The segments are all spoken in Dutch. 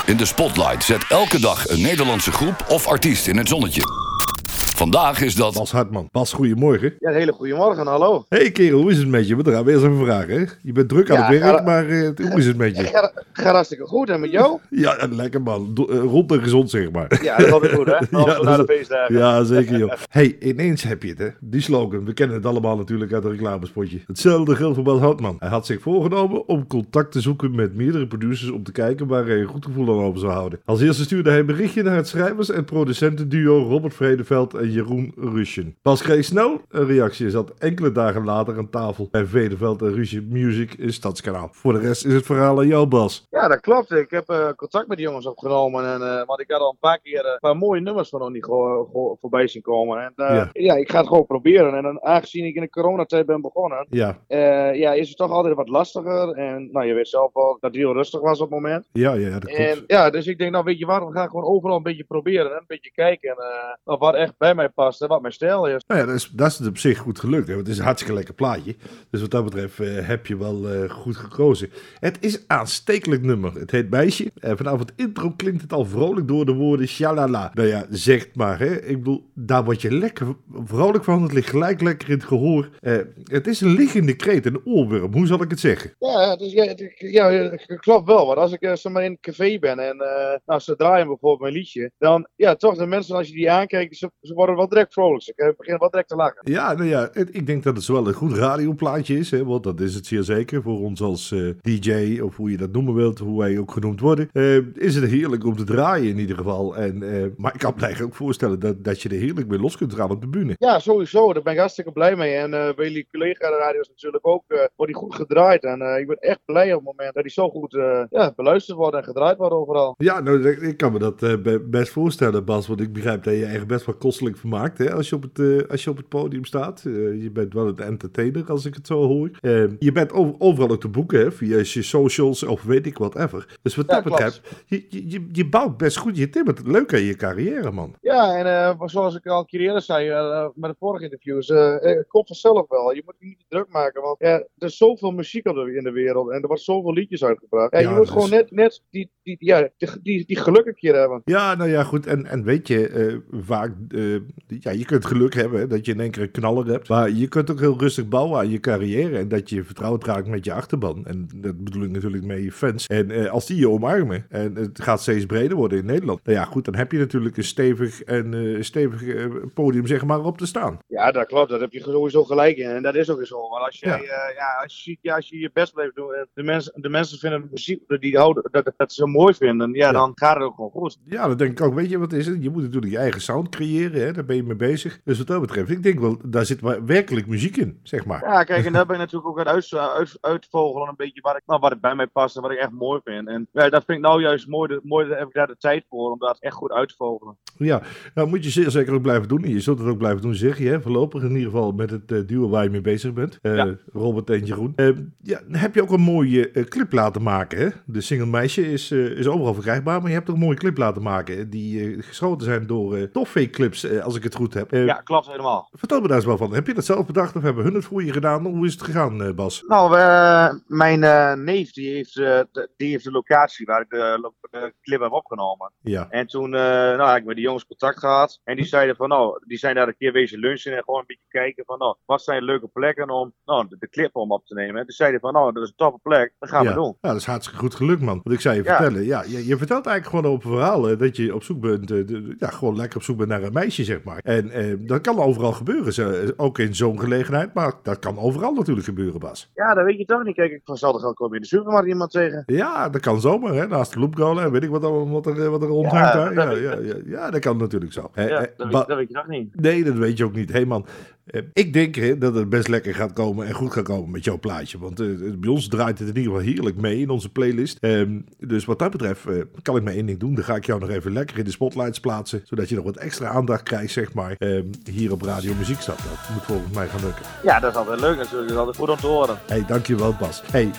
In de Spotlight zet elke dag een Nederlandse groep of artiest in het zonnetje. Vandaag is dat Bas Hartman. Bas, goedemorgen. Ja, een hele goede morgen, hallo. Hey kerel, hoe is het met je? We gaan weer eens even vragen, hè? Je bent druk aan het werk, maar hoe is het met je? Gaat hartstikke goed, en met jou? Ja, lekker man. Rond en gezond, zeg maar. Ja, dat gaat goed, hè? Alles naar de feestdagen. Ja, zeker joh. Hey, ineens heb je het, hè? Die slogan, we kennen het allemaal natuurlijk uit een reclamespotje. Hetzelfde geldt voor Bas Hartman. Hij had zich voorgenomen om contact te zoeken met meerdere producers om te kijken waar hij een goed gevoel aan over zou houden. Als eerste stuurde hij een berichtje naar het schrijvers- en producentenduo Robert Vredeveld en Jeroen Ruschen. Bas kreeg snel een reactie en zat enkele dagen later aan tafel bij Vredeveld en Ruschen Music in Stadskanaal. Voor de rest is het verhaal aan jou, Bas. Ja, dat klopt. Ik heb contact met die jongens opgenomen. Want ik had al een paar keer een paar mooie nummers van die voorbij zien komen. En ik ga het gewoon proberen. En dan, aangezien ik in de coronatijd ben begonnen, is het toch altijd wat lastiger. En nou, je weet zelf wel dat het heel rustig was op het moment. Ja, dat klopt. En ja, dus ik denk, nou weet je wat, we gaan gewoon overal een beetje proberen. En een beetje kijken wat echt bij mij past en wat mijn stijl is. Nou ja, dat is op zich goed gelukt. Hè? Het is een hartstikke lekker plaatje. Dus wat dat betreft heb je wel goed gekozen. Het is een aanstekelijk nummer. Het heet Meisje. Vanaf het intro klinkt het al vrolijk door de woorden shalala. Nou ja, zeg maar. Hè? Ik bedoel, daar word je lekker vrolijk van. Het ligt gelijk lekker in het gehoor. Het is een liggende kreet, een oorworm. Hoe zal ik het zeggen? Ja, het klopt wel. Want als ik in een café ben en ze draaien bijvoorbeeld mijn liedje, dan toch de mensen, als je die aankijkt, ze worden wel direct vrolijk. Ze beginnen wel direct te lachen. Ja, nou ja, ik denk dat het zowel een goed radioplaatje is, hè, want dat is het zeer zeker voor ons als DJ, of hoe je dat noemen wilt, hoe wij ook genoemd worden. Is het heerlijk om te draaien in ieder geval. Maar ik kan me eigenlijk ook voorstellen dat je er heerlijk mee los kunt gaan op de bühne. Ja, sowieso. Daar ben ik hartstikke blij mee. En bij jullie collega-radio's natuurlijk ook wordt die goed gedraaid. En ik ben echt blij op het moment dat die zo goed beluisterd wordt en gedraaid wordt overal. Ja, nou, ik kan me dat best voorstellen, Bas, want ik begrijp dat je eigenlijk best wel kostelijk vermaakt, hè, als je op het podium staat. Je bent wel een entertainer, als ik het zo hoor. Je bent overal ook te boeken, hè, via je socials of weet ik whatever. Dus wat dat betreft, je bouwt best goed, je timmert leuk aan je carrière, man. Ja, en zoals ik al een keer eerder zei met de vorige interviews, het komt vanzelf wel. Je moet je niet te druk maken, want er is zoveel muziek in de wereld en er wordt zoveel liedjes uitgebracht. Je moet gewoon net die geluk een keer hebben. Ja, nou ja, goed. En weet je, vaak, je kunt geluk hebben, hè, dat je in één keer een knaller hebt. Maar je kunt ook heel rustig bouwen aan je carrière en dat je vertrouwd raakt met je achterban. En dat bedoel ik natuurlijk met je fans. En als die je omarmen en het gaat steeds breder worden in Nederland. Nou ja, goed, dan heb je natuurlijk een stevig podium, zeg maar, op te staan. Ja, dat klopt. Dat heb je sowieso gelijk in. En dat is ook zo. Maar als je je best blijft doen, de mensen vinden muziek die houden, dat ze mooi vinden, dan gaat het ook gewoon goed. Ja, dat denk ik ook. Weet je wat is het? Je moet natuurlijk je eigen sound creëren, hè? Daar ben je mee bezig. Dus wat dat betreft, ik denk wel, daar zit werkelijk muziek in, zeg maar. Ja, kijk, en daar ben ik natuurlijk ook aan uitvogelen een beetje wat het bij mij past en wat ik echt mooi vind. En dat vind ik nou juist mooi, daar heb ik daar de tijd voor om dat echt goed uit te vogelen. Ja, nou moet je zeer zeker ook blijven doen. En je zult het ook blijven doen, zeg je, hè? Voorlopig in ieder geval met het duo waar je mee bezig bent. Robert en Jeroen. Heb je ook een mooie clip laten maken, hè? De single Meisje is overal verkrijgbaar, maar je hebt ook een mooie clip laten maken die geschoten zijn door Toffee Clips, als ik het goed heb. Ja, klopt helemaal. Vertel me daar eens wel van. Heb je dat zelf bedacht of hebben hun het voor je gedaan? Hoe is het gegaan, Bas? Nou, mijn neef die heeft de locatie waar ik de clip heb opgenomen. Ja. En toen heb ik met die jongens contact gehad. En die zeiden van, die zijn daar een keer wezen lunchen en gewoon een beetje kijken van, wat zijn leuke plekken om de clip op te nemen. En toen zeiden van, dat is een toffe plek, dat gaan we doen. Ja, dat is hartstikke goed gelukt, man. Want ik zou je vertellen, je vertelt eigenlijk gewoon op een verhaal dat je op zoek bent, gewoon lekker op zoek bent naar een meisje, zeg maar. En dat kan overal gebeuren, ook in zo'n gelegenheid, maar dat kan overal natuurlijk gebeuren, Bas. Ja, dat weet je toch niet. Kijk, ik vanzelf ga ik in de supermarkt iemand tegen. Ja, dat kan zomaar, hè. Naast de loopgoal en weet ik wat er rondhangt daar. Ja, dat kan natuurlijk zo. Dat weet je toch niet. Nee, dat weet je ook niet. Hé, man. Ik denk dat het best lekker gaat komen en goed gaat komen met jouw plaatje. Want bij ons draait het in ieder geval heerlijk mee in onze playlist. Dus wat dat betreft kan ik maar één ding doen. Dan ga ik jou nog even lekker in de spotlights plaatsen. Zodat je nog wat extra aandacht krijgt, zeg maar. Hier op Radio Muziekstad. Dat moet volgens mij gaan lukken. Ja, dat is altijd leuk natuurlijk. Dat is altijd goed om te horen. Hey, dankjewel Bas. Hey,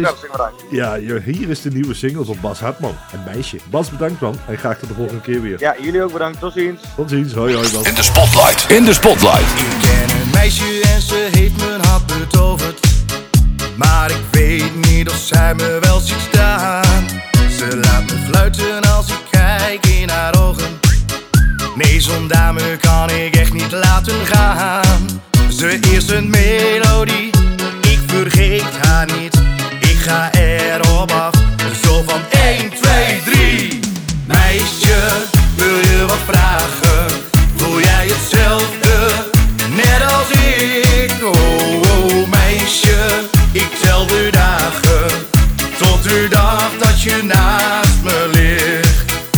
hier is de nieuwe single van Bas Hartman. En Meisje. Bas, bedankt man. En graag tot de volgende keer weer. Ja, jullie ook bedankt. Tot ziens. Tot ziens. Hoi Bas. In de Spotlight. In de Spotlight. Een meisje en ze heeft mijn hart betoverd. Maar ik weet niet of zij me wel ziet staan. Ze Ze laat me fluiten als ik kijk in haar ogen. Nee, zo'n dame kan ik echt niet laten gaan. Ze is een melodie, ik vergeet haar niet. Ik ga erop af, zo van 1, 2, 3. Meisje, wil je wat vragen? Voel jij hetzelfde, net als ik? Oh, oh meisje, ik tel de dagen tot de dag dat je naast me ligt.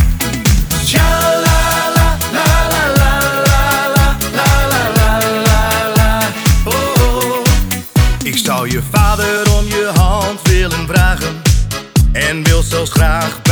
Tja-la-la, la-la-la-la, la-la-la-la-la, oh. Ik zou je vader om je hand willen vragen en wil zelfs graag